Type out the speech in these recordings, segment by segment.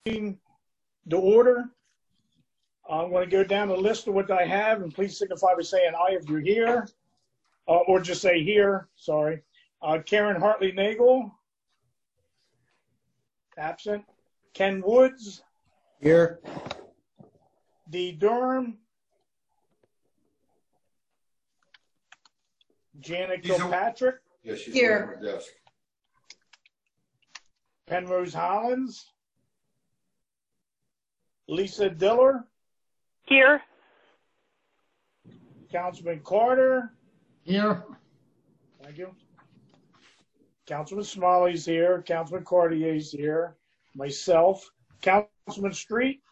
the order. I'm going to go down the list of what I have, and please signify by saying aye if you're here, or just say here, sorry. Karen Hartley Nagel, absent. Ken Woods. Here. Dee Durham. Janet Kilpatrick. Yeah, she's Here. at her desk. Penrose Hollins. Lisa Diller. Here. Councilman Carter. Here. Thank you. Councilman Smalley's here. Councilman Cartier's here. Myself. Councilman Street.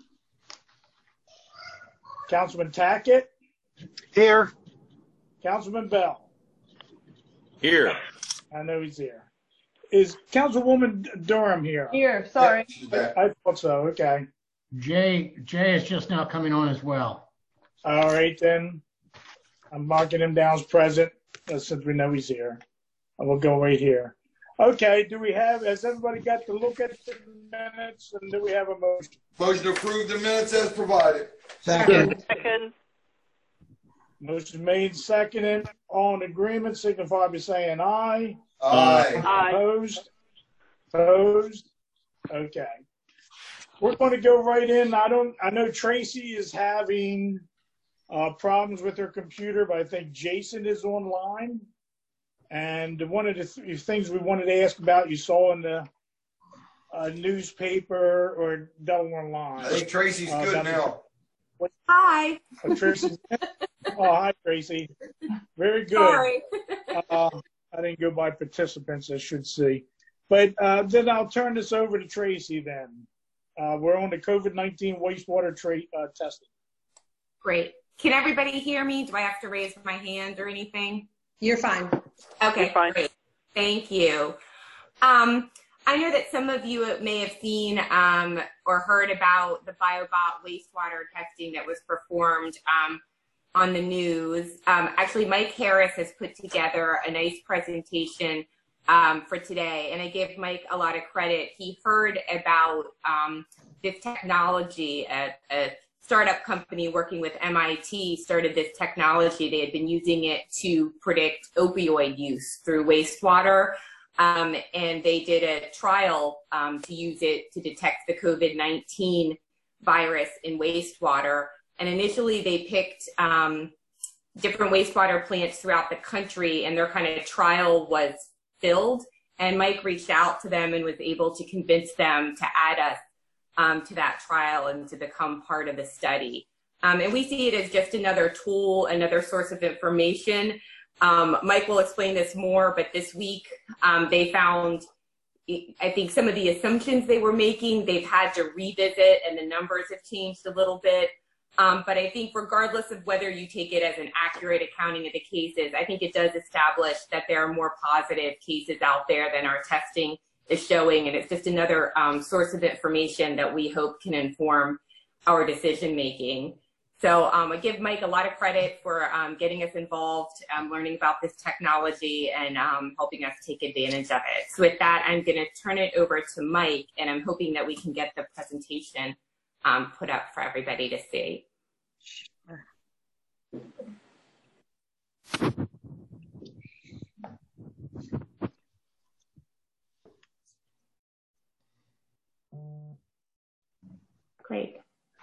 Councilman Tackett. Here. Councilman Bell. Here. I know he's here. Is Councilwoman Durham here? Here, sorry. Yeah, she's back. I thought so. Okay. Jay is just now coming on as well. All right, then. I'm marking him down as present since we know he's here. And we'll go right here. Okay, has everybody got to look at the minutes, and do we have a motion? Motion to approve the minutes as provided. Second. Second. Motion made, seconded. All in agreement, signify by saying aye. Aye. Aye. Opposed? Opposed? Okay. We're going to go right in. I know Tracy is having problems with her computer, but I think Jason is online. And one of the things we wanted to ask about, you saw in the newspaper or Delaware Online. I think Tracy's good now. Hi. Oh, Tracy. Oh, hi, Tracy. Very good. Sorry. I didn't go by participants, I should see. But then I'll turn this over to Tracy then. We're on the COVID-19 wastewater testing. Great. Can everybody hear me? Do I have to raise my hand or anything? You're fine. Okay, You're fine. great. Thank you. I know that some of you may have seen or heard about the BioBot wastewater testing that was performed on the news. Actually, Mike Harris has put together a nice presentation for today, and I give Mike a lot of credit. He heard about this technology. A startup company working with MIT started this technology. They had been using it to predict opioid use through wastewater, and they did a trial to use it to detect the COVID-19 virus in wastewater. And initially they picked different wastewater plants throughout the country, and their kind of trial was filled. And Mike reached out to them and was able to convince them to add us to that trial and to become part of the study. And we see it as just another tool, another source of information. Mike will explain this more, but this week they found, I think some of the assumptions they were making, they've had to revisit, and the numbers have changed a little bit. But I think regardless of whether you take it as an accurate accounting of the cases, I think it does establish that there are more positive cases out there than our testing is showing. And it's just another source of information that we hope can inform our decision making. So I give Mike a lot of credit for getting us involved, learning about this technology, and helping us take advantage of it. So with that, I'm going to turn it over to Mike, and I'm hoping that we can get the presentation put up for everybody to see. Sure. Great.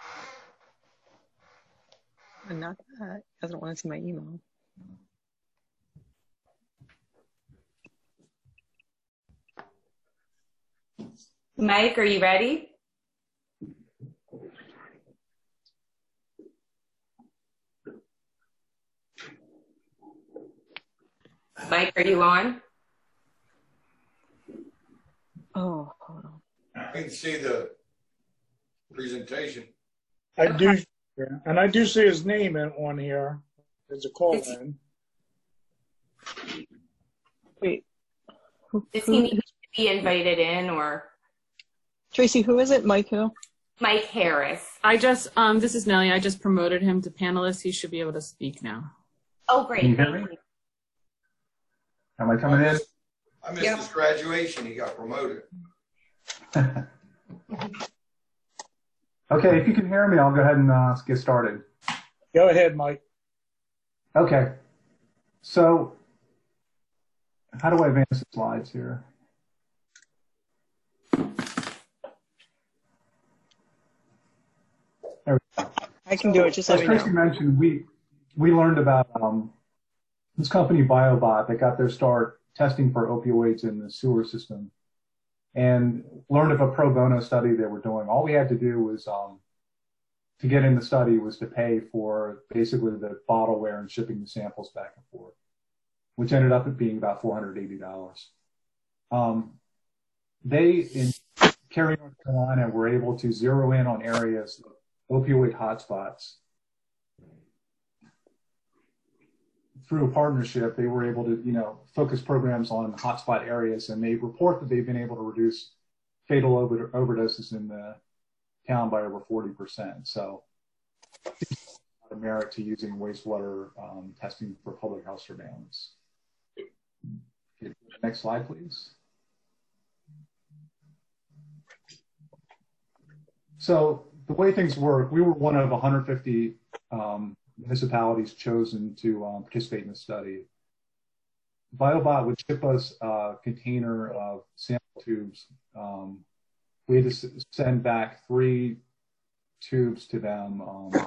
And not that. Doesn't want to see my email. Mike, are you ready? Mike, are you on? Oh, hold on. I can see the presentation. I do, and I do see his name on here. There's a call in. Wait. Does he need to be invited in, or? Tracy, who is it? Mike who? Mike Harris. I just, this is Nellie. I just promoted him to panelist. He should be able to speak now. Oh, great. Can you hear me? Am I coming in? I missed his graduation. He got promoted. Okay, if you can hear me, I'll go ahead and get started. Go ahead, Mike. Okay, so how do I advance the slides here? There we go. I can do it. Just let As me Tracy know. mentioned, we learned about this company BioBot that got their start testing for opioids in the sewer system, and learned of a pro bono study they were doing. All we had to do was to get in the study was to pay for basically the bottleware and shipping the samples back and forth, which ended up being about $480. They, in Cary, North Carolina, were able to zero in on areas of opioid hotspots. Through a partnership, they were able to, focus programs on hotspot areas, and they report that they've been able to reduce fatal overdoses in the town by over 40%. So, a lot of merit to using wastewater testing for public health surveillance. Okay, next slide, please. So the way things work, we were one of 150 municipalities chosen to participate in the study. BioBot would ship us a container of sample tubes. We had to send back 3 tubes to them,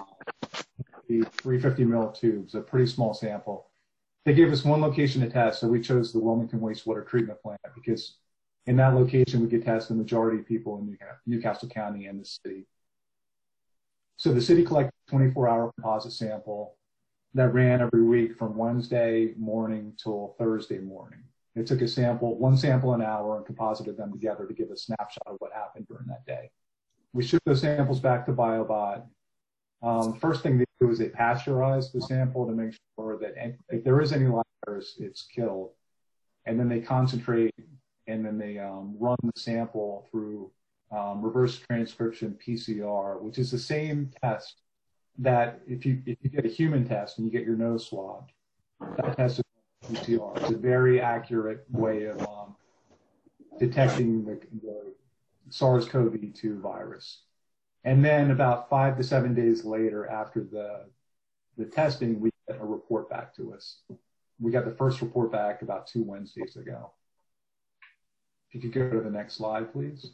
350 ml tubes, a pretty small sample. They gave us one location to test, so we chose the Wilmington Wastewater Treatment Plant because in that location we could test the majority of people in Newcastle County and the city. So the city collected a 24-hour composite sample that ran every week from Wednesday morning till Thursday morning. It took one sample an hour, and composited them together to give a snapshot of what happened during that day. We shipped those samples back to BioBot. First thing they do is they pasteurize the sample to make sure that if there is any virus, it's killed. And then they concentrate, and then they run the sample through reverse transcription PCR, which is the same test that if you get a human test and you get your nose swabbed, that test is PCR. It's a very accurate way of detecting the SARS-CoV-2 virus. And then about 5 to 7 days later, after the testing, we get a report back to us. We got the first report back about 2 Wednesdays ago. If you could go to the next slide, please.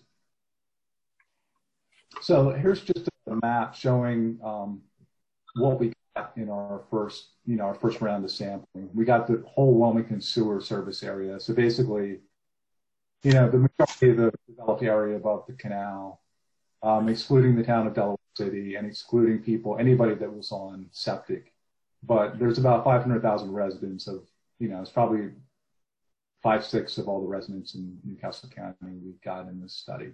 So here's just a map showing what we got in our first round of sampling. We got the whole Wilmington sewer service area. So basically, the majority of the developed area above the canal, excluding the town of Delaware City and excluding anybody that was on septic. But there's about 500,000 residents of, it's probably 5/6 of all the residents in Newcastle County we've got in this study.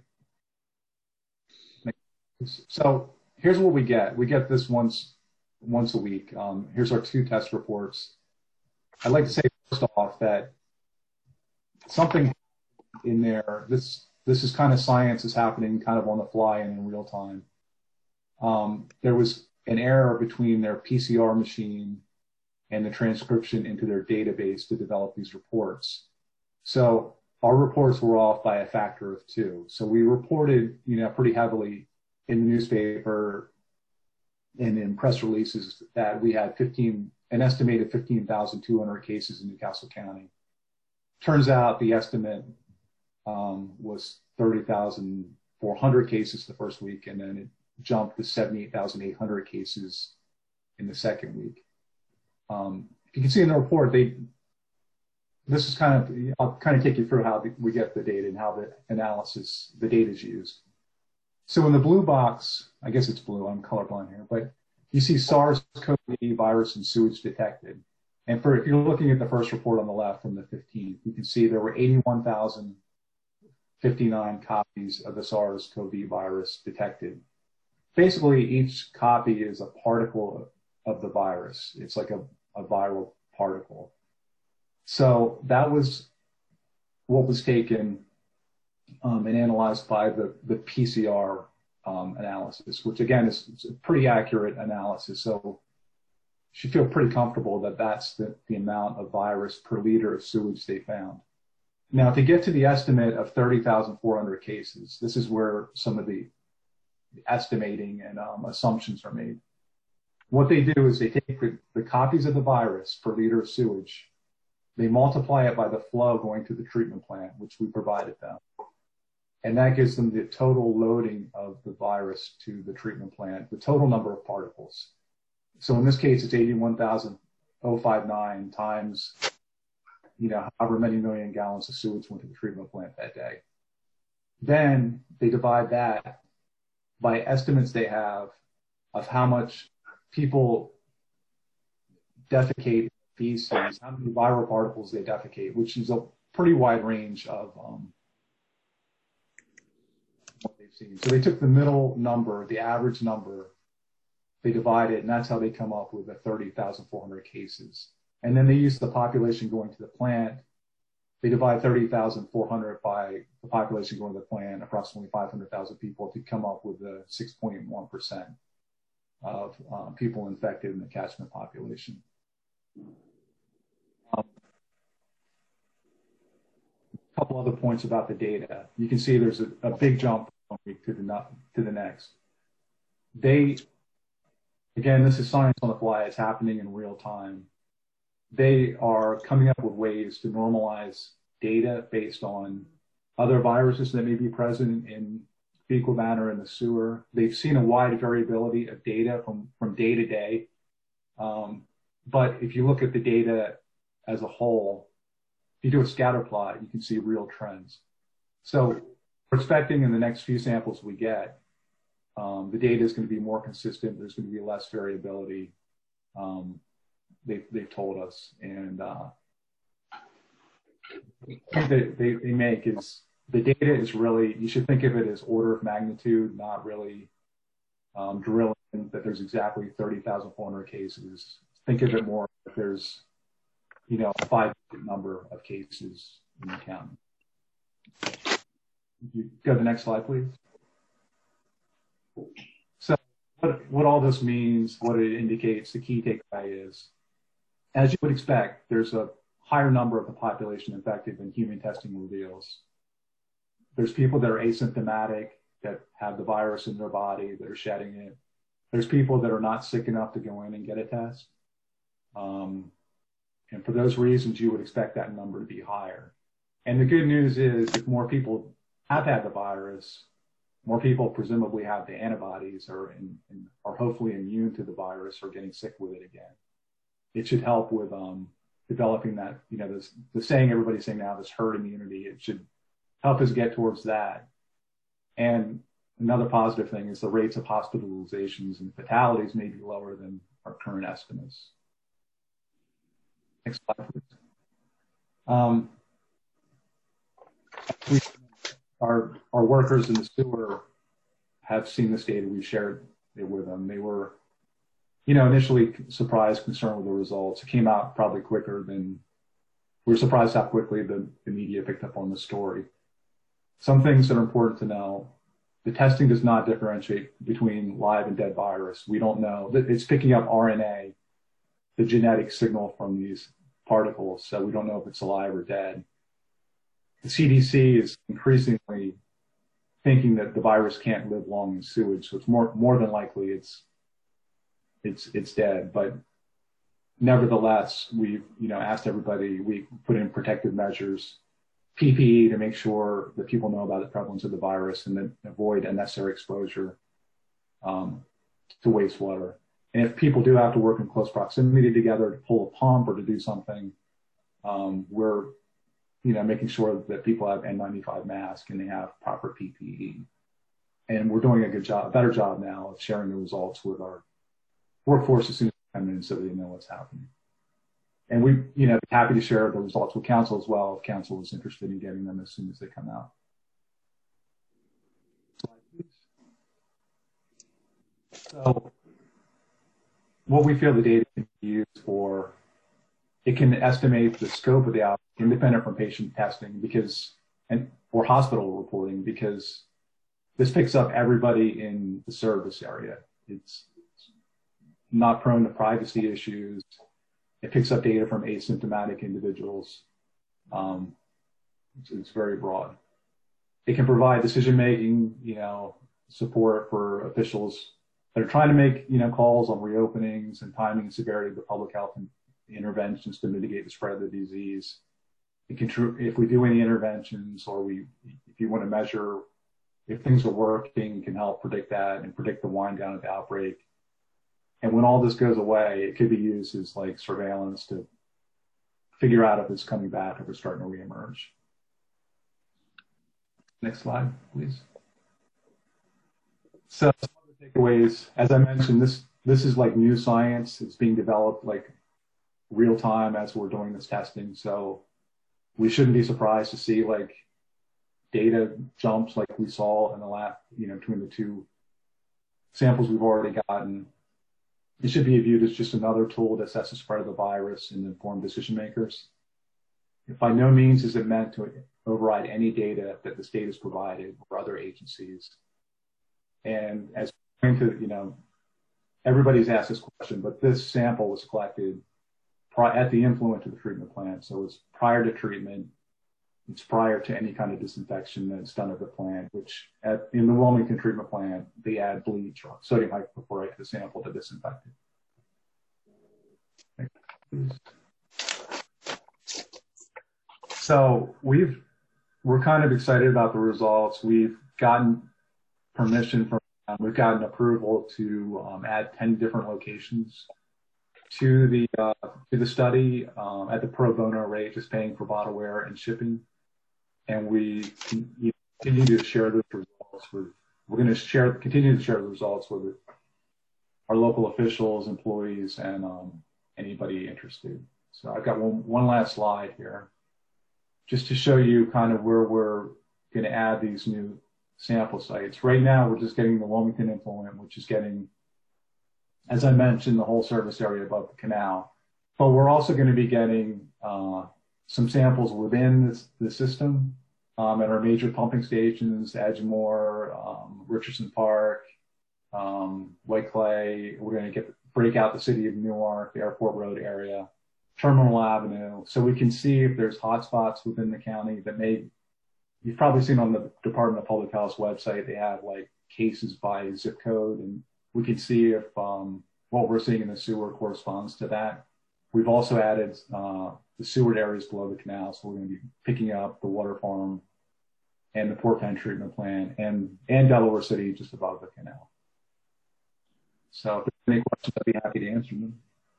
So here's what we get. We get this once a week. Here's our 2 test reports. I'd like to say first off that something in there, this is kind of science is happening kind of on the fly and in real time. There was an error between their PCR machine and the transcription into their database to develop these reports. So our reports were off by a factor of 2. So we reported, pretty heavily in the newspaper and in press releases that we had an estimated 15,200 cases in Newcastle County. Turns out the estimate was 30,400 cases the first week, and then it jumped to 78,800 cases in the second week. You can see in the report, this is I'll kind of take you through how we get the data and how the data is used. So in the blue box, I guess it's blue, I'm colorblind here, but you see SARS-CoV virus and sewage detected. And if you're looking at the first report on the left from the 15th, you can see there were 81,059 copies of the SARS-CoV virus detected. Basically, each copy is a particle of the virus. It's like a viral particle. So that was what was taken and analyzed by the PCR analysis, which again is a pretty accurate analysis. So you should feel pretty comfortable that that's the amount of virus per liter of sewage they found. Now, to get to the estimate of 30,400 cases, this is where some of the estimating and assumptions are made. What they do is they take the copies of the virus per liter of sewage, they multiply it by the flow going to the treatment plant, which we provided them. And that gives them the total loading of the virus to the treatment plant, the total number of particles. So in this case, it's 81,059 times, however many million gallons of sewage went to the treatment plant that day. Then they divide that by estimates they have of how much people defecate feces, how many viral particles they defecate, which is a pretty wide range of what they've seen. So they took the middle number, the average number, they divide it, and that's how they come up with the 30,400 cases. And then they use the population going to the plant. They divide 30,400 by the population going to the plant, approximately 500,000 people, to come up with the 6.1% of people infected in the catchment population. A couple other points about the data. You can see there's a big jump from one week to the next. Again, this is science on the fly. It's happening in real time. They are coming up with ways to normalize data based on other viruses that may be present in fecal matter in the sewer. They've seen a wide variability of data from day to day. But if you look at the data as a whole, if you do a scatter plot, you can see real trends. So we're expecting in the next few samples we get, the data is going to be more consistent. There's going to be less variability. They've told us. And the point that they make is the data is really, you should think of it as order of magnitude, not really drilling that there's exactly 30,400 cases. Think of it more if there's, a 5-digit number of cases in the county. You go to the next slide, please. So what all this means, what it indicates, the key takeaway is, as you would expect, there's a higher number of the population infected than human testing reveals. There's people that are asymptomatic, that have the virus in their body, that are shedding it. There's people that are not sick enough to go in and get a test. And for those reasons, you would expect that number to be higher. And the good news is if more people have had the virus, more people presumably have the antibodies or are hopefully immune to the virus or getting sick with it again. It should help with developing that, the saying everybody's saying now, this herd immunity. It should help us get towards that. And another positive thing is the rates of hospitalizations and fatalities may be lower than our current estimates. Next slide, please. Our workers in the sewer have seen this data. We shared it with them. They were, initially surprised, concerned with the results. It came out probably quicker than we were surprised how quickly the media picked up on the story. Some things that are important to know: the testing does not differentiate between live and dead virus. We don't know. It's picking up RNA, the genetic signal from these particles, so we don't know if it's alive or dead. The CDC is increasingly thinking that the virus can't live long in sewage, so it's more than likely it's dead. But nevertheless, we've asked everybody. We put in protective measures, PPE, to make sure that people know about the prevalence of the virus and then avoid unnecessary exposure to wastewater. And if people do have to work in close proximity together to pull a pump or to do something, we're making sure that people have N95 masks and they have proper PPE. And we're doing a better job now of sharing the results with our workforce as soon as we come in so they know what's happening. And we, happy to share the results with council as well if council is interested in getting them as soon as they come out. So what we feel the data can be used for, it can estimate the scope of the outbreak independent from patient testing or hospital reporting, because this picks up everybody in the service area. It's not prone to privacy issues. It picks up data from asymptomatic individuals. It's very broad. It can provide decision-making, support for officials that are trying to make, calls on reopenings and timing and severity of the public health interventions to mitigate the spread of the disease. If we do any interventions, or if you want to measure if things are working, it can help predict that and predict the wind down of the outbreak. And when all this goes away, it could be used as like surveillance to figure out if it's coming back, if it's starting to reemerge. Next slide, please. So some other takeaways, as I mentioned, this is like new science. It's being developed like real time as we're doing this testing. So we shouldn't be surprised to see like data jumps like we saw in the last, between the two samples we've already gotten. It should be viewed as just another tool to assess the spread of the virus and inform decision makers. By no means is it meant to override any data that the state has provided or other agencies. And as everybody's asked this question, but this sample was collected at the influent of the treatment plant. So it's prior to treatment. It's prior to any kind of disinfection that's done at the plant, which in the Wilmington treatment plant, they add bleach or sodium hypochlorite to the sample to disinfect it. So we're kind of excited about the results. We've gotten permission we've gotten approval to add 10 different locations to the study at the pro bono rate, just paying for bottleware and shipping. And we continue to share those results we're going to continue to share the results with our local officials, employees, and anybody interested. So I've got one last slide here, just to show you kind of where we're going to add these new sample sites. Right now, we're just getting the Wilmington influent, which is getting, as I mentioned, the whole service area above the canal. But we're also going to be getting some samples within the system at our major pumping stations, Edgemoor, Richardson Park, White Clay. We're going to break out the city of Newark, the Airport Road area, Terminal Avenue, so we can see if there's hotspots within the county that you've probably seen on the Department of Public Health's website, they have like cases by zip code, and we can see if what we're seeing in the sewer corresponds to that. We've also added the sewer areas below the canal, so we're going to be picking up the water farm and the Port Penn treatment plant and Delaware City just above the canal. So if there's any questions, I'd be happy to answer them.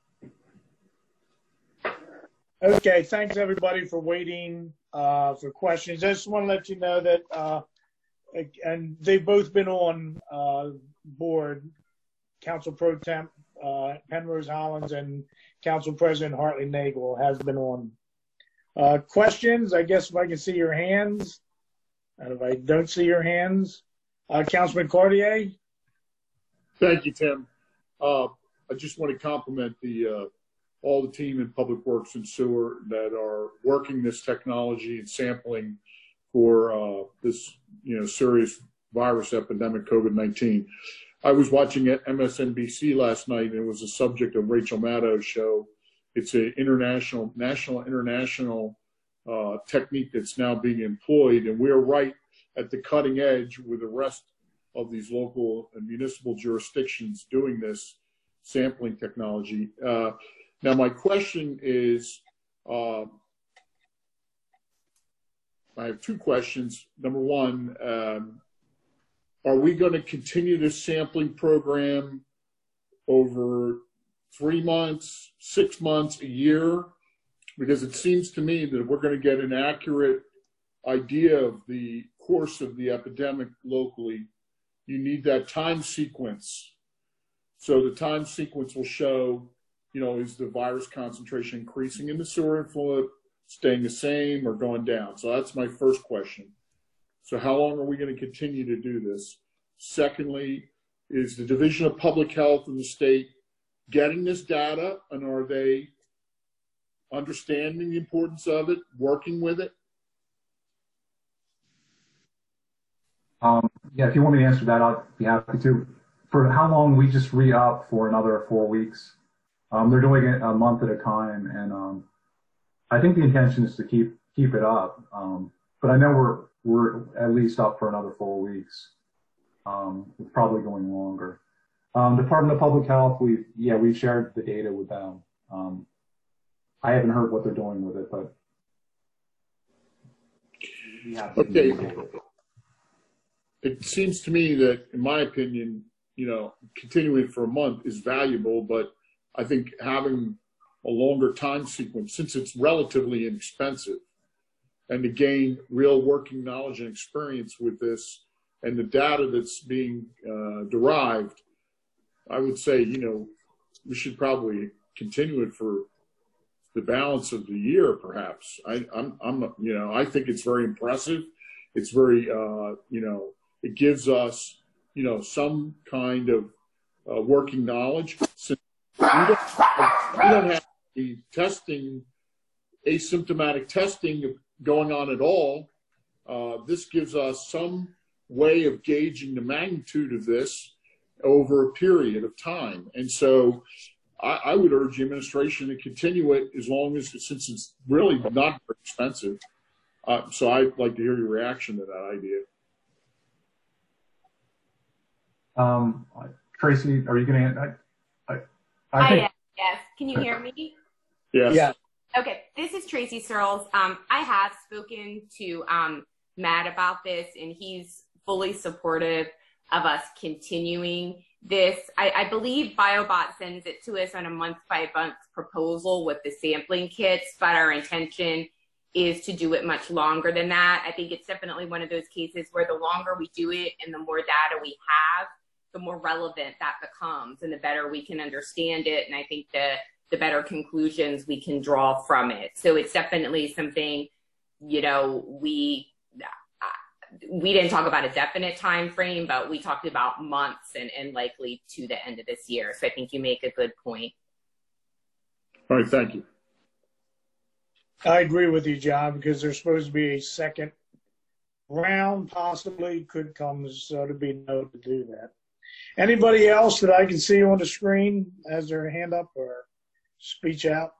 Okay, thanks everybody for waiting for questions. I just want to let you know that, and they've both been on board, Council Pro Temp Penrose Hollins and Council President Hartley Nagel has been on. Questions? I guess if I can see your hands, and if I don't see your hands, Councilman Cartier. Thank you, Tim. I just want to compliment all the team in Public Works and Sewer that are working this technology and sampling for this serious virus epidemic, COVID-19. I was watching at MSNBC last night, and it was a subject of Rachel Maddow's show. It's an international technique that's now being employed, and we're right at the cutting edge with the rest of these local and municipal jurisdictions doing this sampling technology. Now, my question is, I have two questions. Number one, are we going to continue this sampling program over 3 months, 6 months, a year? Because it seems to me that if we're going to get an accurate idea of the course of the epidemic locally, you need that time sequence. So the time sequence will show, is the virus concentration increasing in the sewer influent, staying the same, or going down? So that's my first question. So how long are we going to continue to do this? Secondly, is the Division of Public Health in the state getting this data, and are they understanding the importance of it, working with it? Yeah, if you want me to answer that, I'll be happy to. For how long? We just re-up for another 4 weeks. They're doing it a month at a time, and I think the intention is to keep it up. But I know we're at least up for another 4 weeks. It's probably going longer. Department of Public Health, we've shared the data with them. I haven't heard what they're doing with it, but we have seen the data. It seems to me that, in my opinion, continuing for a month is valuable, but I think having a longer time sequence, since it's relatively inexpensive, and to gain real working knowledge and experience with this and the data that's being derived, I would say, we should probably continue it for the balance of the year, perhaps. I think it's very impressive. It's very, it gives us, some kind of working knowledge. Since we don't have the testing, asymptomatic testing going on at all. This gives us some way of gauging the magnitude of this over a period of time. And so I would urge the administration to continue it since it's really not very expensive. So I'd like to hear your reaction to that idea. Tracy, are you going to? I think. Yes. Can you hear me? Yes. Yeah. Okay. This is Tracy Searles. I have spoken to Matt about this, and he's fully supportive of us continuing this. I believe BioBot sends it to us on a month-by-month proposal with the sampling kits, but our intention is to do it much longer than that. I think it's definitely one of those cases where the longer we do it and the more data we have, the more relevant that becomes and the better we can understand it. And I think the better conclusions we can draw from it. So it's definitely something, we didn't talk about a definite time frame, but we talked about months and likely to the end of this year. So I think you make a good point. All right, thank you. I agree with you, John, because there's supposed to be a second round, possibly could come, so to be no to do that. Anybody else that I can see on the screen has their hand up or speech out?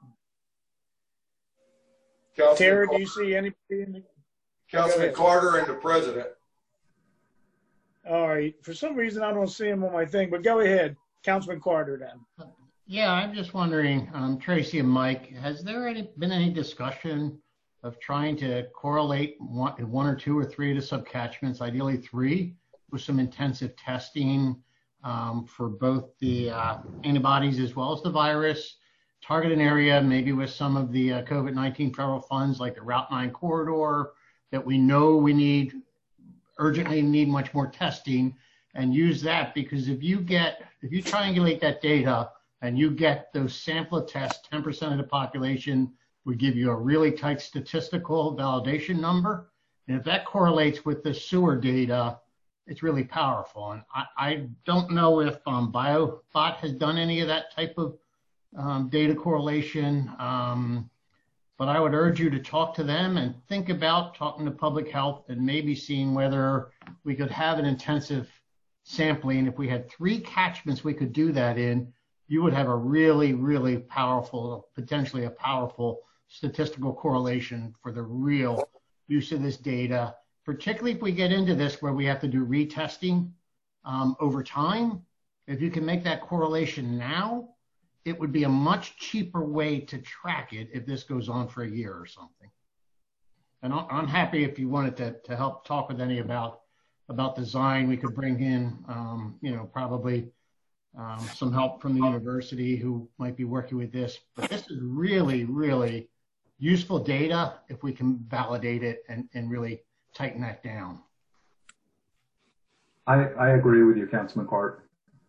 Tara, do you see anybody in the? Councilman Carter and the president. All right. For some reason, I don't see him on my thing, but go ahead. Councilman Carter then. Yeah, I'm just wondering, Tracy and Mike, has there been any discussion of trying to correlate one or two or three of the subcatchments, ideally 3, with some intensive testing for both the antibodies as well as the virus, target an area maybe with some of the COVID-19 federal funds like the Route 9 corridor that we know we urgently need much more testing, and use that, because if you triangulate that data and you get those sample tests, 10% of the population would give you a really tight statistical validation number. And if that correlates with the sewer data, it's really powerful. And I don't know if BioBot has done any of that type of data correlation, but I would urge you to talk to them and think about talking to public health and maybe seeing whether we could have an intensive sampling. If we had 3 catchments we could do that in, you would have a really, really powerful, potentially a powerful statistical correlation for the real use of this data, particularly if we get into this where we have to do retesting over time. If you can make that correlation now, it would be a much cheaper way to track it if this goes on for a year or something. And I'm happy if you wanted to help talk with any about design. We could bring in, probably some help from the university who might be working with this. But this is really, really useful data if we can validate it and really tighten that down. I agree with you, Councilman Carter.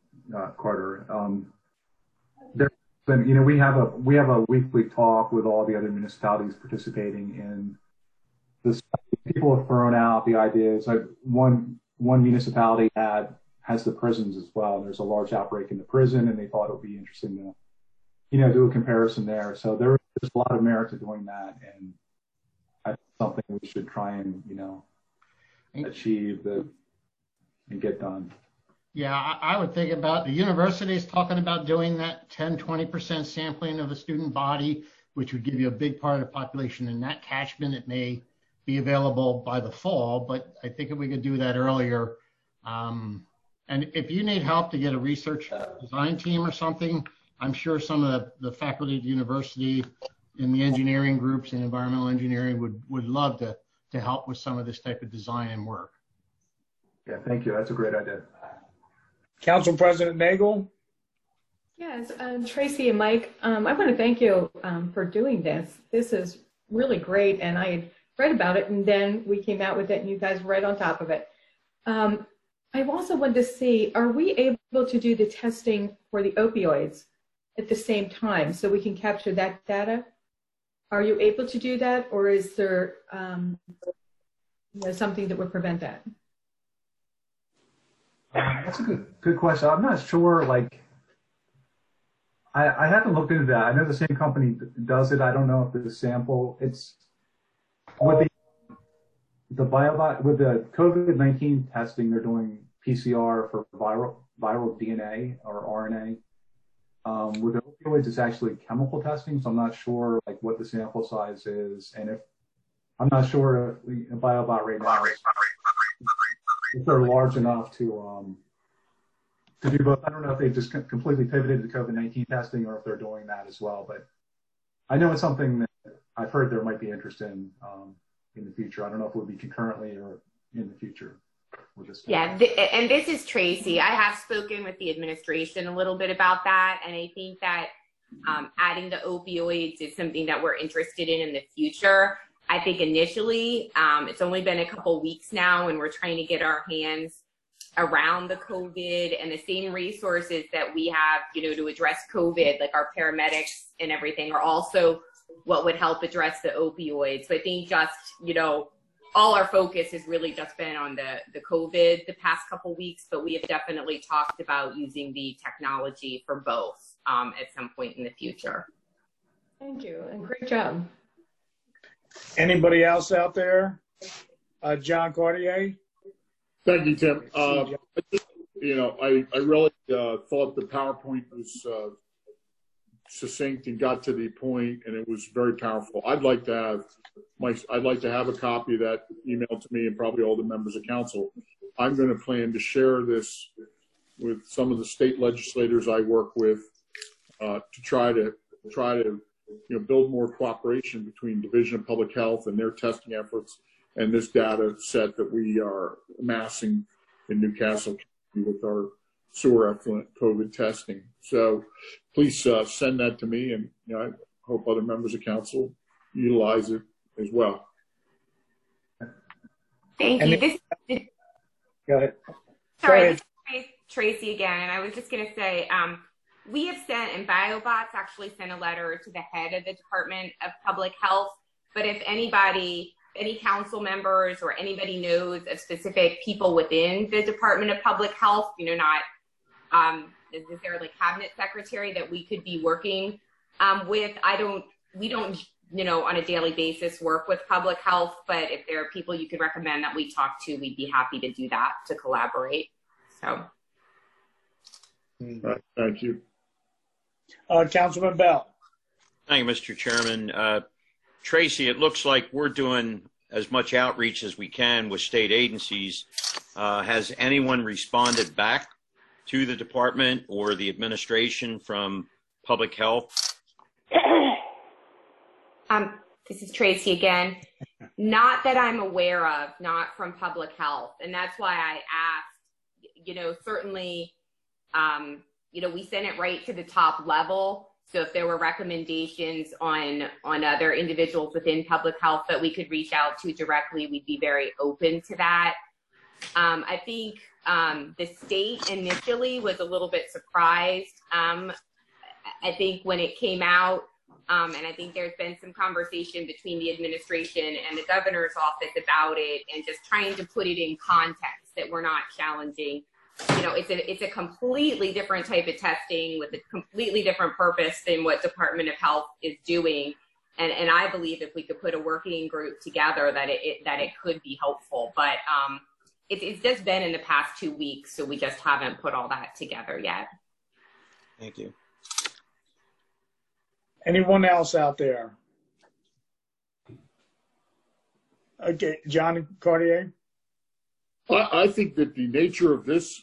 There's been, we have a weekly talk with all the other municipalities participating in this. People have thrown out the ideas. Like one municipality has the prisons as well. And there's a large outbreak in the prison, and they thought it would be interesting to, do a comparison there. So there's a lot of merit to doing that, and that's something we should try and achieve and get done. Yeah, I would think about the universities talking about doing that 10-20% sampling of the student body, which would give you a big part of the population in that catchment. It may be available by the fall, but I think if we could do that earlier, And if you need help to get a research design team or something, I'm sure some of the faculty at the university in the engineering groups and environmental engineering would love to help with some of this type of design and work. Yeah, thank you. That's a great idea. Council President Nagel? Yes, Tracy and Mike, I want to thank you for doing this. This is really great, and I had read about it, and then we came out with it, and you guys were right on top of it. I also wanted to see, are we able to do the testing for the opioids at the same time so we can capture that data? Are you able to do that, or is there something that would prevent that? That's a good question. I'm not sure, like, I haven't looked into that. I know the same company does it. I don't know if the sample, it's with the BioBot, with the COVID-19 testing, they're doing PCR for viral DNA or RNA. With the opioids, it's actually chemical testing, so I'm not sure like what the sample size is, and I'm not sure if BioBot right now if they're large enough to do both. I don't know if they've just completely pivoted to COVID-19 testing or if they're doing that as well. But I know it's something that I've heard there might be interest in the future. I don't know if it would be concurrently or in the future with this. Yeah, and this is Tracy. I have spoken with the administration a little bit about that, and I think that adding the opioids is something that we're interested in the future. I think initially, it's only been a couple weeks now, and we're trying to get our hands around the COVID and the same resources that we have, to address COVID, like our paramedics and everything, are also what would help address the opioids. So I think just, all our focus has really just been on the COVID the past couple weeks, but we have definitely talked about using the technology for both at some point in the future. Thank you, and great job. Anybody else out there? John Cartier? Thank you, Tim. I really thought the PowerPoint was succinct and got to the point, and it was very powerful. I'd like to have a copy of that emailed to me and probably all the members of council. I'm going to plan to share this with some of the state legislators I work with to try to build more cooperation between Division of Public Health and their testing efforts and this data set that we are amassing in Newcastle County with our sewer effluent COVID testing. So please send that to me, and I hope other members of council utilize it as well. Thank you. Go ahead. Sorry, this is Tracy again, and I was just going to say, we have sent, and BioBots actually sent a letter to the head of the Department of Public Health, but if anybody, any council members or anybody knows of specific people within the Department of Public Health, not necessarily cabinet secretary that we could be working with. We don't, on a daily basis work with public health, but if there are people you could recommend that we talk to, we'd be happy to do that, to collaborate. So. Right, thank you. Councilman Bell. Thank you, Mr. Chairman. Tracy, it looks like we're doing as much outreach as we can with state agencies. Has anyone responded back to the department or the administration from public health? This is Tracy again. Not that I'm aware of, not from public health. And that's why I asked, certainly, we sent it right to the top level. So if there were recommendations on other individuals within public health that we could reach out to directly, we'd be very open to that. I think the state initially was a little bit surprised. I think when it came out, and I think there's been some conversation between the administration and the governor's office about it, and just trying to put it in context that we're not challenging. It's a completely different type of testing with a completely different purpose than what Department of Health is doing. And I believe if we could put a working group together that it could be helpful. But it's just been in the past 2 weeks, so we just haven't put all that together yet. Thank you. Anyone else out there? Okay, John Cartier. I think that the nature of this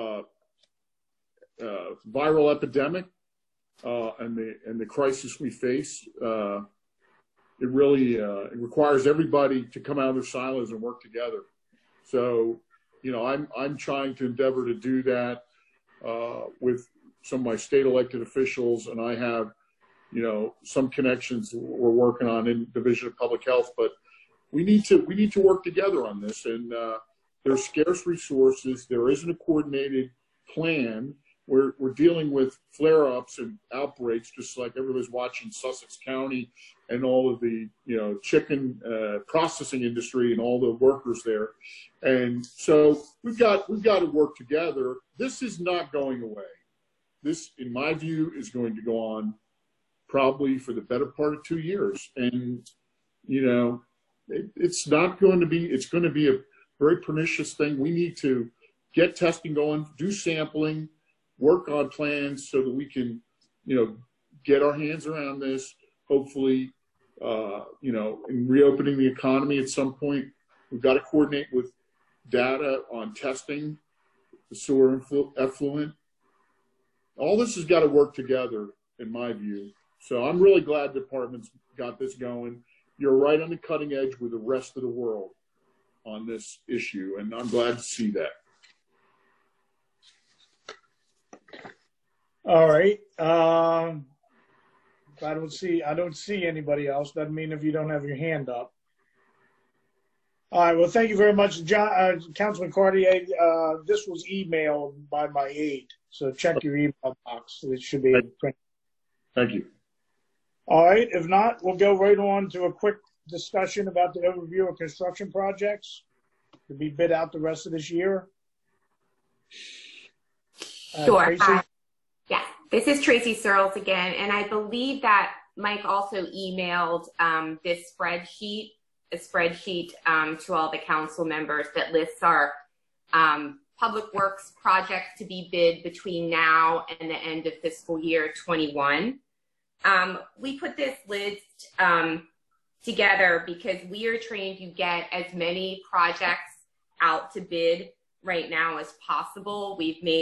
viral epidemic and the crisis we face, it really it requires everybody to come out of their silos and work together. So, I'm trying to endeavor to do that with some of my state elected officials, and I have, some connections we're working on in Division of Public Health. But we need to work together on this, and there's scarce resources. There isn't a coordinated plan. We're dealing with flare-ups and outbreaks, just like everybody's watching Sussex County and all of the chicken processing industry and all the workers there. And so we've got to work together. This is not going away. This, in my view, is going to go on probably for the better part of 2 years. And it's not going to be. It's going to be a very pernicious thing. We need to get testing going, do sampling, work on plans so that we can, get our hands around this. Hopefully, in reopening the economy at some point, we've got to coordinate with data on testing, the sewer effluent. All this has got to work together, in my view. So I'm really glad the department's got this going. You're right on the cutting edge with the rest of the world on this issue, and I'm glad to see that. All right. I don't see anybody else. Doesn't mean if you don't have your hand up. All right. Well, thank you very much, Councilman Cartier. This was emailed by my aide, so check your email box. It should be printed. Thank you. All right. If not, we'll go right on to a quick discussion about the overview of construction projects to be bid out the rest of this year. Sure. Yeah, this is Tracy Searles again, and I believe that Mike also emailed this spreadsheet, to all the council members that lists our public works projects to be bid between now and the end of fiscal year 21. We put this list together because we are trying to get as many projects out to bid right now as possible.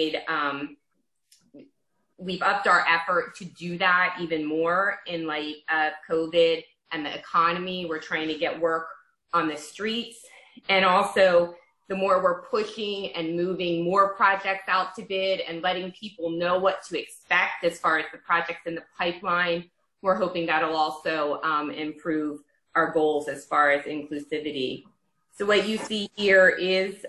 We've upped our effort to do that even more in light of COVID and the economy. We're trying to get work on the streets. And also, the more we're pushing and moving more projects out to bid and letting people know what to expect as far as the projects in the pipeline, we're hoping that'll also improve our goals as far as inclusivity. So what you see here is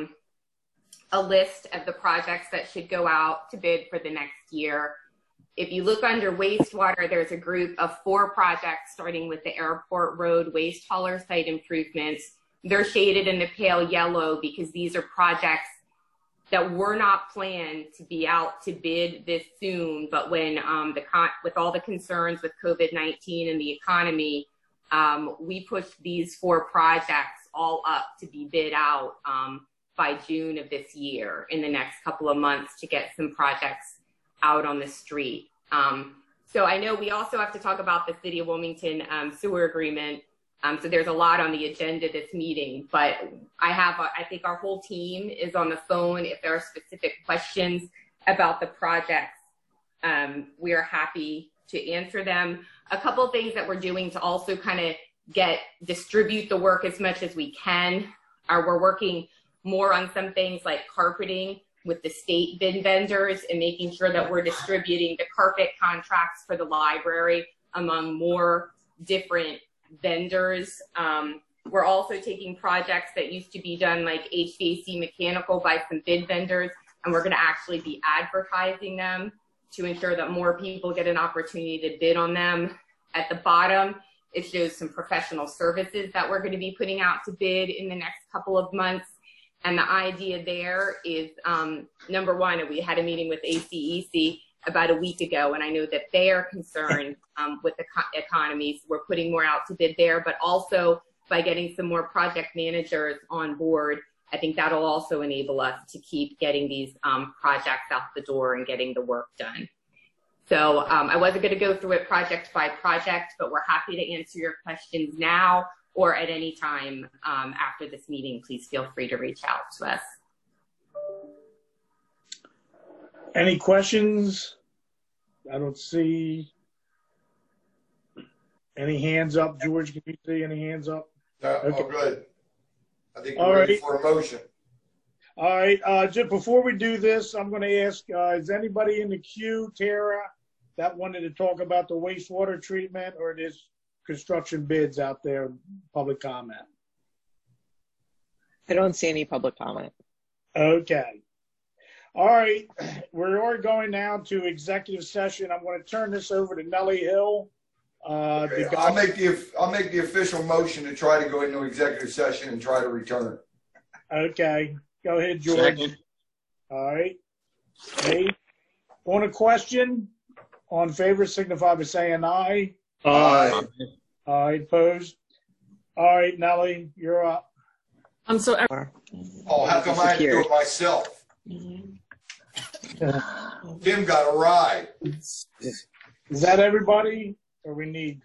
a list of the projects that should go out to bid for the next year. If you look under wastewater, there's a group of 4 projects starting with the Airport Road waste hauler site improvements. They're shaded in the pale yellow because these are projects that were not planned to be out to bid this soon, but when with all the concerns with COVID-19 and the economy, we pushed these 4 projects all up to be bid out by June of this year in the next couple of months to get some projects out on the street. So I know we also have to talk about the City of Wilmington sewer agreement. So there's a lot on the agenda this meeting, but I think our whole team is on the phone. If there are specific questions about the projects, we are happy to answer them. A couple of things that we're doing to also kind of distribute the work as much as we can are we're working more on some things like carpeting with the state bid vendors and making sure that we're distributing the carpet contracts for the library among more different vendors. We're also taking projects that used to be done like HVAC mechanical by some bid vendors, and we're going to actually be advertising them to ensure that more people get an opportunity to bid on them. At the bottom, it shows some professional services that we're going to be putting out to bid in the next couple of months. And the idea there is, number one, we had a meeting with ACEC about a week ago, and I know that they are concerned with the economy, so we're putting more out to bid there, but also by getting some more project managers on board, I think that'll also enable us to keep getting these projects out the door and getting the work done. So I wasn't going to go through it project by project, but we're happy to answer your questions now. or at any time after this meeting, please feel free to reach out to us. Any questions? I don't see any hands up. George, can you see any hands up? No, Okay. all good. I think All we're ready right. for a motion. All right, just before we do this, I'm going to ask, is anybody in the queue, Tara, that wanted to talk about the wastewater treatment or there's construction bids out there, public comment? I don't see any public comment. Okay. All right, we are going now to executive session. I'm going to turn this over to Nellie Hill. Okay, I'll make the official motion to try to go into executive session and try to return. Okay, go ahead, George. Second. All right. Nate, on a question, on favor signify by saying aye. Aye. Aye, opposed. All right, Nellie, you're up. So Oh, how come I had to do it myself? Tim got a ride. Is that everybody, or we need?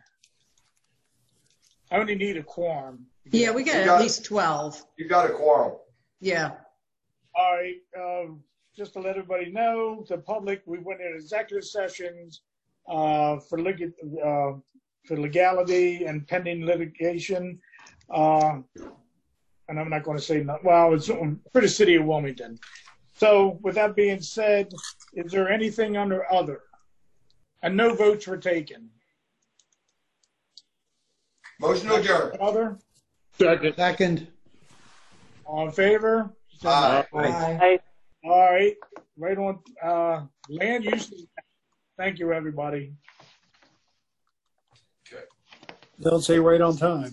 I only need a quorum. Yeah, we got You at got- least 12. You got a quorum. Yeah. All right, just to let everybody know, the public, we went into executive sessions for legality and pending litigation. And I'm not going to say, well, it's for the city of Wilmington. So with that being said, is there anything under other? And no votes were taken. Motion to adjourn. Other? Second. All in favor? Aye. All right, right on, land use. Thank you, everybody. Don't say right on time.